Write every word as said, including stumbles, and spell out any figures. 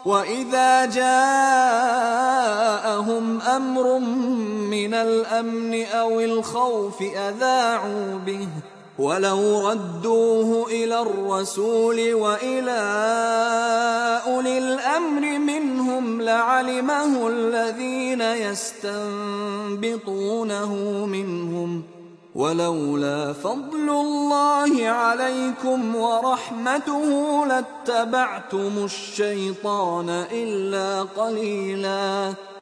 وإذا جاءهم أمر من الأمن أو الخوف أذاعوا به ولو ردوه إلى الرسول وإلى أولي الأمر منهم لعلمه الذين يستنبطونه منهم ولولا فضل الله عليكم ورحمته لاتبعتم الشيطان إلا قليلا